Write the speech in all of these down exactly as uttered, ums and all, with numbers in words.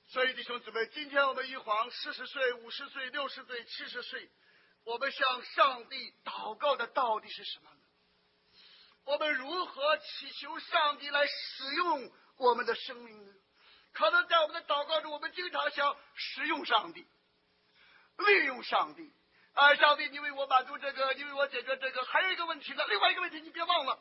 所以弟兄姊妹，今天我们一晃四十岁、五十岁、六十岁、七十岁，我们向上帝祷告的到底是什么呢？我们如何祈求上帝来使用我们的生命呢？可能在我们的祷告中，我们经常想使用上帝，利用上帝。啊，上帝，你为我满足这个，你为我解决这个。还有一个问题呢，另外一个问题你别忘了，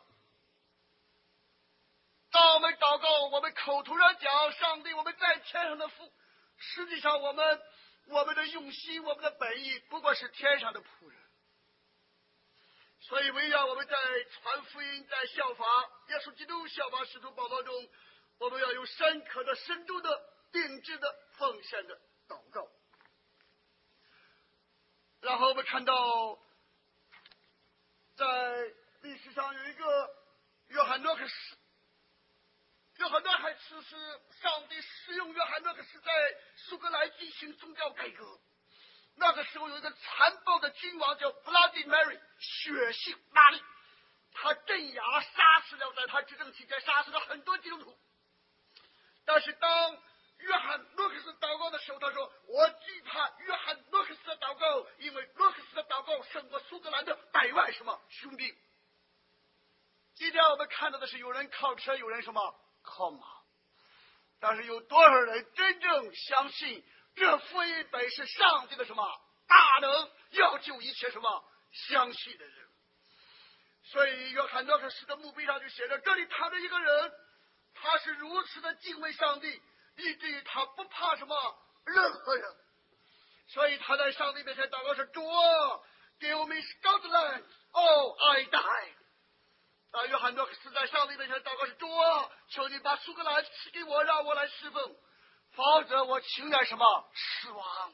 当我们祷告，我们口头上讲上帝我们在天上的父，实际上我们我们的用心，我们的本意不过是天上的仆人。所以唯愿我们在传福音，在效法耶稣基督、效法使徒保罗中，我们要有深刻的、深度的、定制的、奉献的祷告。然后我们看到在历史上有一个约翰诺克斯，约翰诺克斯是上帝使用约翰诺克斯在苏格兰进行宗教改革。那个时候有一个残暴的君王叫 Bloody Mary， 血性大力，他镇压杀死了，在他执政期间杀死了很多基督徒。但是当约翰诺克斯祷告的时候，他说：“我惧怕约翰诺克斯的祷告，因为诺克斯的祷告胜过苏格兰的百万什么兄弟。”今天我们看到的是有人靠车，有人什么靠马，但是有多少人真正相信这福音本是上帝的什么大能，要救一切什么相信的人？所以约翰诺克斯的墓碑上就写着：这里躺着一个人，他是如此的敬畏上帝，以至于他不怕什么任何人。所以他在上帝面前祷告说：“主啊，给我们 Scotland， oh I die。”啊，约翰诺克斯在上帝面前祷告说：“主啊，求你把苏格兰赐给我，让我来侍奉，否则我情愿什么死亡。”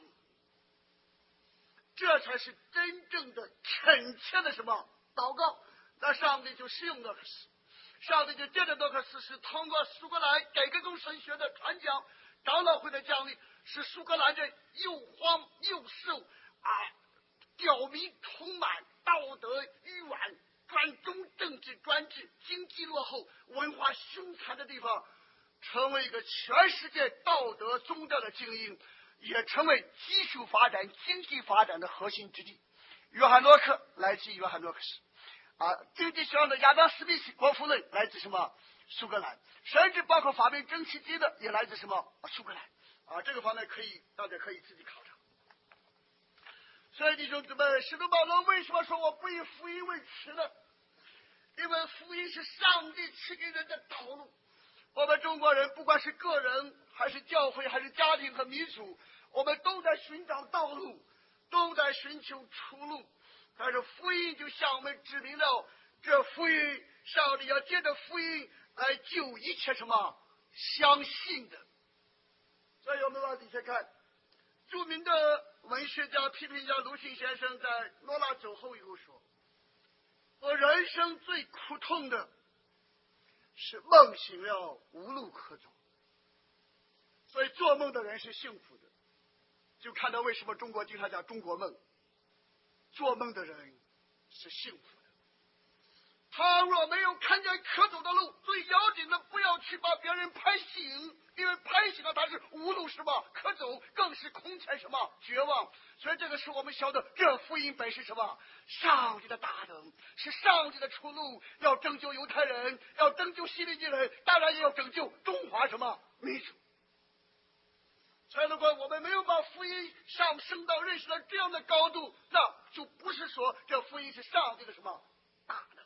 这才是真正的恳切的什么祷告。那上帝就使用诺克斯，上帝就借着诺克斯是通过苏格兰改革宗神学的传讲、长老会的降临，使苏格兰人又荒又瘦啊，刁民充满，道德愚顽，专中政治专制，经济落后，文化凶残的地方，成为一个全世界道德宗教的精英，也成为技术发展、经济发展的核心之地。约翰诺克来自于约翰诺克斯啊，经济学上的亚当斯密斯国富论来自什么苏格兰，甚至包括发明蒸汽机的也来自什么苏格兰啊，这个方面可以大家可以自己考察。所以弟兄姊妹，使徒保罗为什么说我不以福音为耻呢？因为福音是上帝赐给人的道路。我们中国人不管是个人还是教会还是家庭和民族，我们都在寻找道路，都在寻求出路。但是福音就向我们指明了，这福音上帝要借着福音来救一切什么相信的。所以我们往底下看，著名的文学家、批评家鲁迅先生在罗拉走后以后说：“我人生最苦痛的是梦醒了无路可走。”所以做梦的人是幸福的，就看到为什么中国经常讲中国梦，做梦的人是幸福的。他若没有看见可走的路，最要紧的不要去把别人拍醒，因为拍醒了他是无路什么可走，更是空前什么绝望。所以这个时候我们晓得，这福音本是什么上帝的大能，是上帝的出路，要拯救犹太人，要拯救希利尼人，当然也要拯救中华什么民族。所以如果我们没有把福音上升到认识到这样的高度，那就不是说这福音是上帝的什么大能。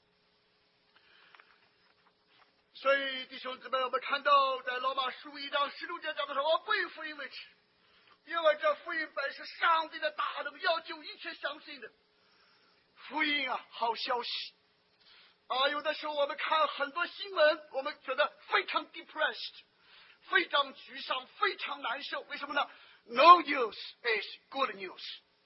所以弟兄姊妹，我们看到在罗马书一章十六节讲的说：“我不以福音为耻，因为这福音本是上帝的大能，要救一切相信的。”福音啊，好消息啊！有的时候我们看很多新闻，我们觉得非常 depressed， 非常沮丧，非常难受。为什么呢？ No news is good news。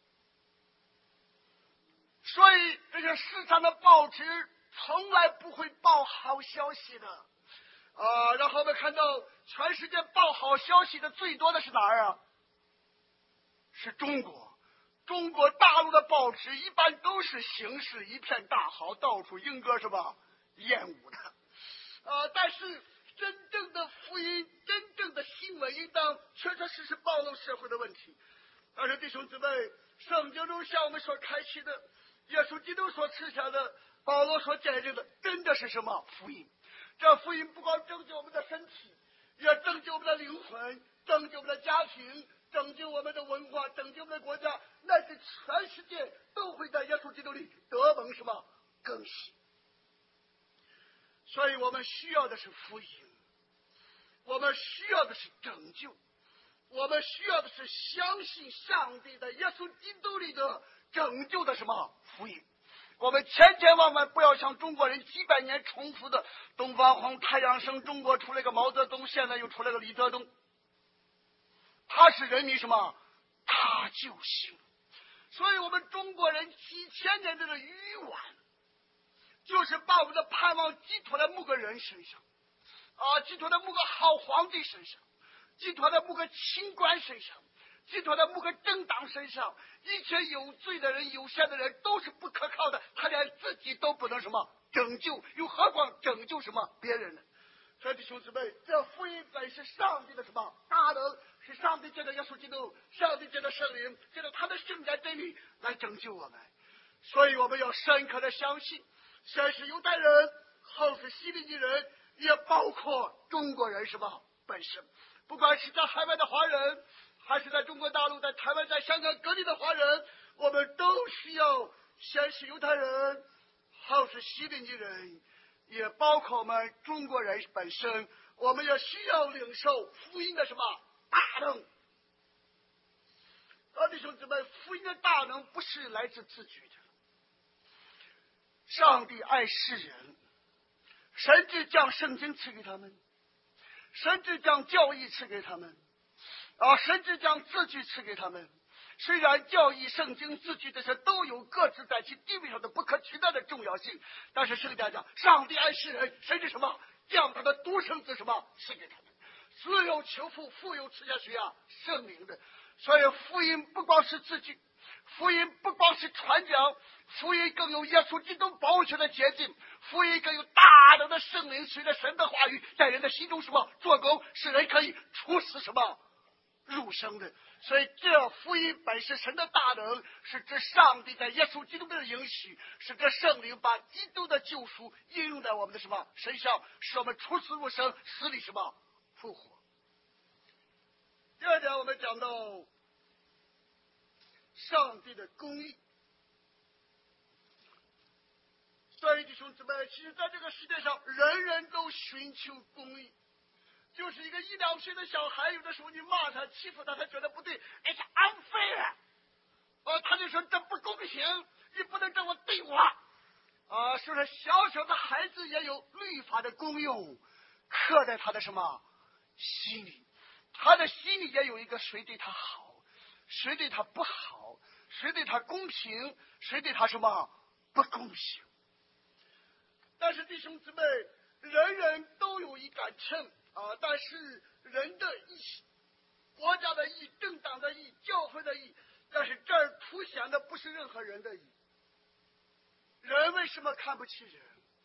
所以这些市场的报纸从来不会报好消息的啊。然后我们看到全世界报好消息的最多的是哪儿啊？是中国。中国大陆的报纸一般都是形势一片大好，到处应歌什么厌恶的啊。但是真正的福音，真正的新闻应当确确实实暴露社会的问题。但是弟兄姊妹，圣经中向我们所开启的，耶稣基督所赐下的，保罗所见证的，真的是什么福音？这福音不光拯救我们的身体，也拯救我们的灵魂，拯救我们的家庭，拯救我们的文化，拯救我们的国家，乃至全世界都会在耶稣基督里得蒙什么更新。所以我们需要的是福音，我们需要的是拯救，我们需要的是相信上帝在耶稣基督里的拯救的什么福音。我们千千万万不要像中国人几百年重复的东方红、太阳升，中国出来个毛泽东，现在又出来个李泽东。他是人民什么？他就行。所以我们中国人几千年的愚顽，就是把我们的盼望寄托在某个人身上，啊，寄托在某个好皇帝身上，寄托在某个清官身上，寄托在某个政党身上。一切有罪的人、有限的人都是不可靠的，他连自己都不能什么拯救，又何况拯救什么别人呢？所以弟兄姊妹，这福音本是上帝的什么大能，是上帝借着耶稣基督，上帝借着圣灵，借着他的圣洁真理来拯救我们。所以我们要深刻的相信，先是犹太人，后是希利尼人，也包括中国人什么本身。不管是在海外的华人，还是在中国大陆、在台湾、在香港各地的华人，我们都需要先是犹太人，后是希利尼人，也包括我们中国人本身。我们也需要领受福音的什么大能。啊，弟兄姊妹，福音的大能不是来自自己的。上帝爱世人，甚至将圣经赐给他们，甚至将教义赐给他们，啊，甚至将字句赐给他们。虽然教义、圣经、字句这些都有各自在其地位上的不可取代的重要性，但是圣经讲，上帝爱世人，甚至什么将他的独生子什么赐给他们。子有求父，父有赐下谁啊？圣灵的。所以福音不光是字句，福音不光是传讲，福音更有耶稣基督宝血的洁净，福音更有大能的圣灵随着神的话语在人的心中什么做工，使人可以处死什么入生的。所以这福音本是神的大能，是指上帝在耶稣基督的应许，是这圣灵把基督的救赎应用在我们的什么身上，使我们处死入生，死里什么复活。第二点，我们讲到上帝的公义。所以弟兄姊妹，其实在这个世界上，人人都寻求公义。就是一个一两岁的小孩，有的时候你骂他、欺负他，他觉得不对，哎，他 unfair， 啊，他就说这不公平，你不能这么对我，啊，是不是？小小的孩子也有律法的功用，刻在他的什么心里，他的心里也有一个谁对他好，谁对他不好，谁对他公平，谁对他什么不公平。但是弟兄姊妹，人人都有一杆秤。啊！但是人的义、国家的义、政党的义、教会的义，但是这儿凸显的不是任何人的义。人为什么看不起人？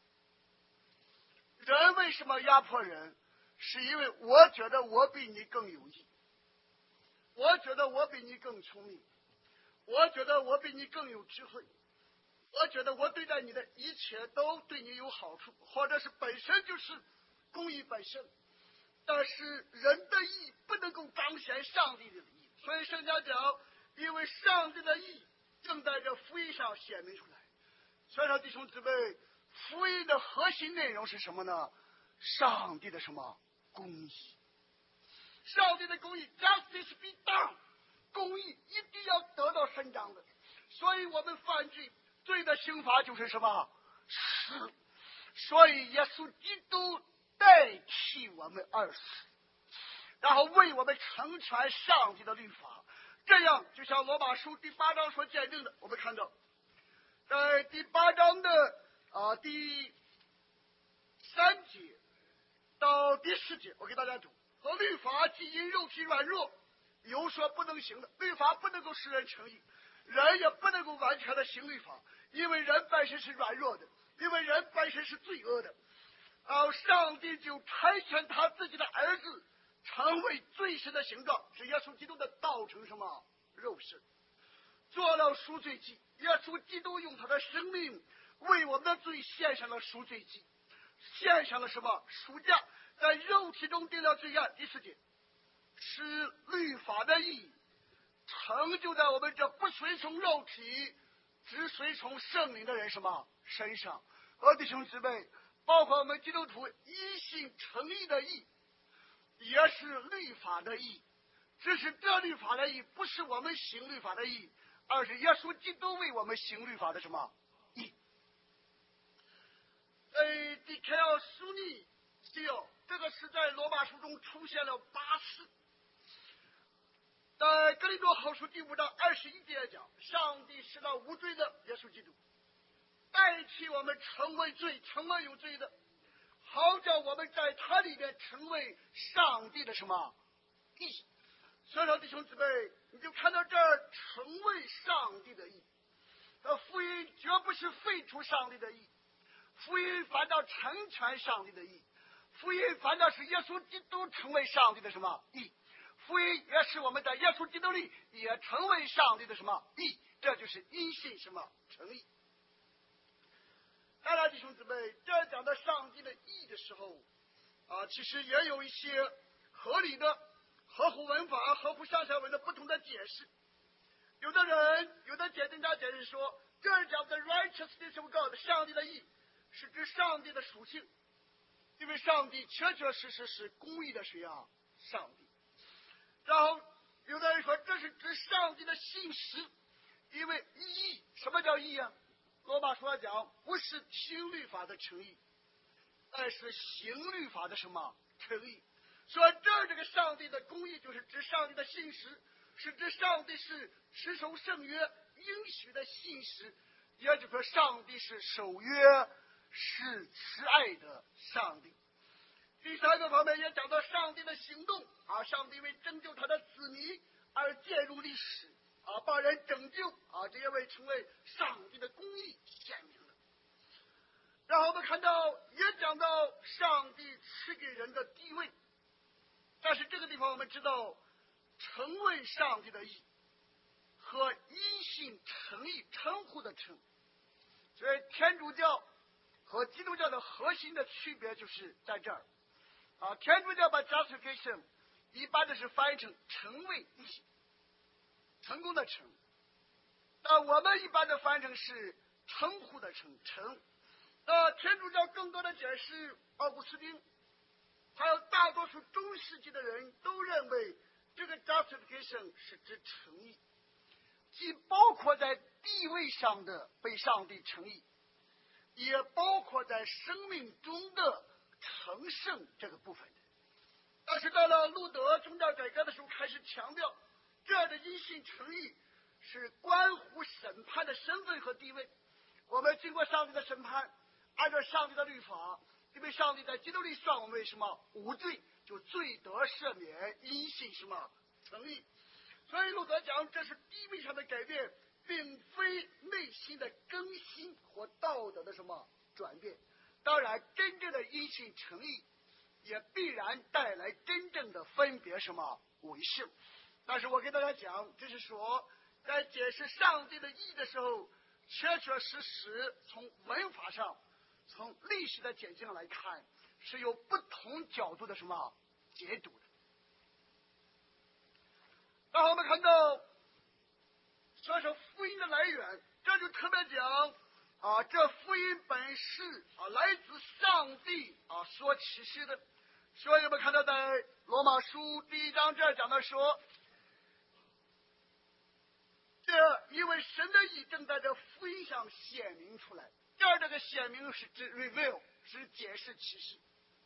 人为什么压迫人？是因为我觉得我比你更有义，我觉得我比你更聪明，我觉得我比你更有智慧，我觉得我对待你的一切都对你有好处，或者是本身就是公义本身。但是人的义不能够彰显上帝的义，所以圣经讲，因为上帝的义正在这福音上显明出来。所以说弟兄姊妹，福音的核心内容是什么呢？上帝的什么公义？上帝的公义 ，justice be done， 公义一定要得到伸张的。所以我们犯罪罪的刑罚就是什么？死。所以耶稣基督代替我们而死，然后为我们成全上帝的律法。这样就像罗马书第八章所见证的，我们看到在第八章的啊第三节到第四节，我给大家读：和律法既因肉体软弱有所不能行的，律法不能够使人成义，人也不能够完全的行律法，因为人本身是软弱的，因为人本身是罪恶的。啊，上帝就差遣他自己的儿子成为罪身的形状，是耶稣基督的道成什么肉身，做了赎罪祭。耶稣基督用他的生命为我们的罪献上了赎罪祭，献上了什么赎价，在肉体中定了罪案。第四节，使律法的义成就在我们这不随从肉体只随从圣灵的人什么身上。和弟兄姊妹，包括我们基督徒一信称义的义，也是律法的义，只是这律法的义不是我们行律法的义，而是耶稣基督为我们行律法的什么义。呃，第开要书尼只有这个是在罗马书中出现了八次。在哥林多后书第五章二十一节讲，上帝使那无罪的耶稣基督代替我们成为罪，成为有罪的，好叫我们在他里面成为上帝的什么义。所以说弟兄姊妹，你就看到这儿，成为上帝的义。这福音绝不是废除上帝的义，福音反倒成全上帝的义，福音反倒是耶稣基督成为上帝的什么义，福音也是我们在耶稣基督里也成为上帝的什么义，这就是因信什么成义。当然弟兄姊妹，这讲到上帝的义的时候啊，其实也有一些合理的合乎文法合乎上下文的不同的解释。有的人有的解经家解释说，这儿讲的 righteousness of God 上帝的义是指上帝的属性，因为上帝确确实实是公义的谁啊？上帝。然后有的人说这是指上帝的信实，因为义，什么叫义啊？罗马书来讲，不是听律法的诚意，而是行律法的什么诚意。说这儿这个上帝的公义就是指上帝的信实，是指上帝是持守圣约应许的信实，也就是说上帝是守约是慈爱的上帝。第三个方面也讲到上帝的行动啊，上帝为拯救他的子民而介入历史啊，把人拯救啊，这也为成为上帝的公义显明了。然后我们看到也讲到上帝赐给人的地位，但是这个地方我们知道成为上帝的义和因信称义称呼的称，所以天主教和基督教的核心的区别就是在这儿啊。天主教把 justification 一般的是翻译成成为义，成功的成，那我们一般的翻译成是称呼的称称。那天主教更多的解释，奥古斯丁还有大多数中世纪的人都认为这个 justification 是指称义，既包括在地位上的被上帝称义，也包括在生命中的成圣这个部分。但是到了路德宗教改革的时候，开始强调这样的因信称义是关乎审判的身份和地位。我们经过上帝的审判，按照上帝的律法，因为上帝在基督里算我们为什么无罪，就罪得赦免，因信什么称义。所以路德讲这是地位上的改变，并非内心的更新或道德的什么转变。当然真正的因信称义也必然带来真正的分别什么为圣。但是我跟大家讲，这是说在解释上帝的义的时候，确确实实从文法上从历史的解经来看，是有不同角度的什么解读的。然后我们看到说说福音的来源，这就特别讲啊，这福音本是啊来自上帝啊所启示的。所以我们看到在罗马书第一章这儿讲到说，这因为神的义正在这福音上显明出来。这儿这个显明是指 reveal， 是解释启示。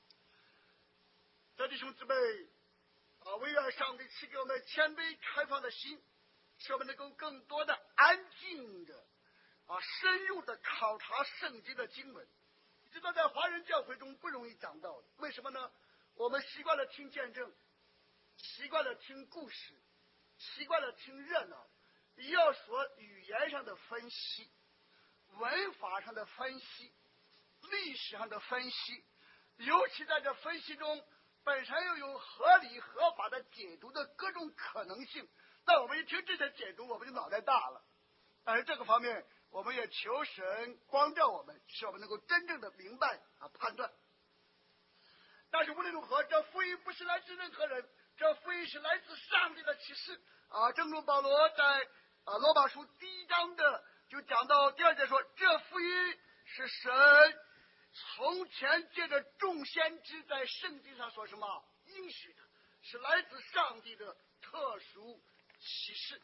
这弟兄姊妹啊，唯愿上帝赐给我们谦卑开放的心，使我们能够更多的安静的啊深入的考察圣经的经文。知道在华人教会中不容易讲到的，为什么呢？我们习惯了听见证，习惯了听故事，习惯了听热闹，要说语言上的分析，文法上的分析，历史上的分析，尤其在这分析中本身又有合理合法的解读的各种可能性。那我们一听这些解读，我们就脑袋大了。但是这个方面，我们也求神光照我们，使我们能够真正的明白啊判断。但是无论如何，这福音不是来自任何人，这福音是来自上帝的启示啊。正如保罗在啊罗马书第一章的就讲到第二节说，这福音是神从前借着众先知在圣经上说什么应许的，是来自上帝的特殊启示。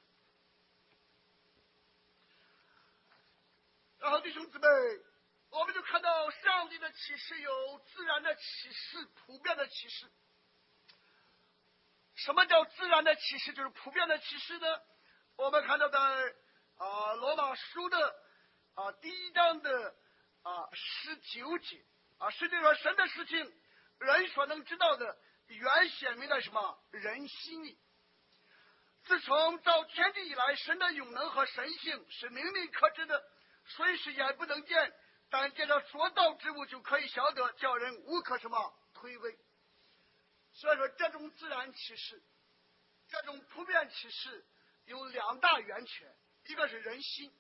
然后弟兄姊妹，我们就看到上帝的启示有自然的启示，普遍的启示。什么叫自然的启示？就是普遍的启示呢？我们看到在啊罗马书的啊第一章的啊十九节啊，实际上神的事情，人所能知道的，原显明在什么人心里。自从造天地以来，神的永能和神性是明明可知的，虽是眼不能见，但借着所造之物就可以晓得，叫人无可什么推诿。所以说，这种自然启示，这种普遍启示有两大源泉，一个是人心，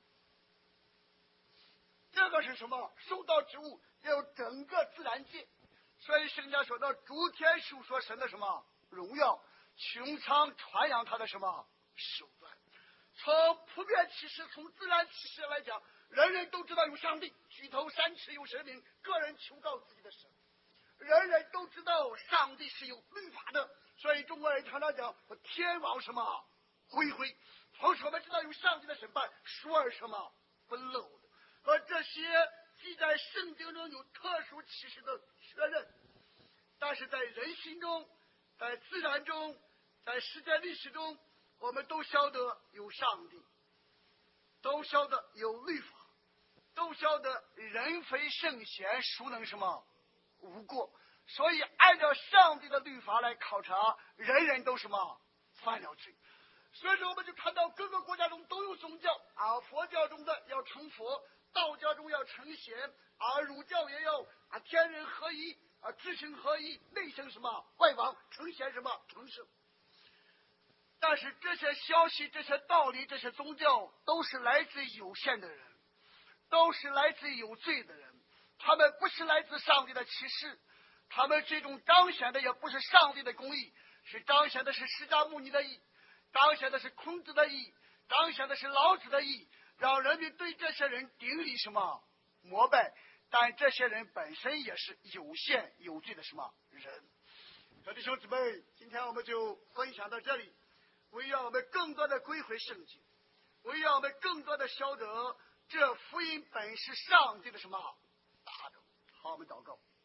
这个是什么？受造之物，也有整个自然界。所以圣经说到，诸天述说神的什么荣耀，穹苍传扬他的什么手段。从普遍启示，从自然启示来讲，人人都知道有上帝，举头三尺有神明，个人求告自己的神。人人都知道上帝是有律法的，所以中国人常常讲天网什么恢恢。同时我们知道有上帝的审判，疏而什么不漏的。而这些既在圣经中有特殊启示的确认，但是在人心中，在自然中，在世界历史中，我们都晓得有上帝，都晓得有律法，都晓得人非圣贤，孰能什么无过。所以按照上帝的律法来考察，人人都什么犯了罪。所以说我们就看到各个国家中都有宗教啊，佛教中的要成佛，道教中要成仙啊，儒教也要啊天人合一啊，知行合一，内生什么外王，成仙什么成圣。但是这些消息、这些道理、这些宗教都是来自有限的人，都是来自有罪的人，他们不是来自上帝的启示，他们最终彰显的也不是上帝的公义，是彰显的是释迦牟尼的义，彰显的是孔子的义，彰显的是老子的义，让人民对这些人顶礼什么膜拜。但这些人本身也是有限有罪的什么人。小弟兄姊妹，今天我们就分享到这里，为让我们更多的归回圣经，为让我们更多的晓得这福音本是上帝的什么大的。好，我们祷告。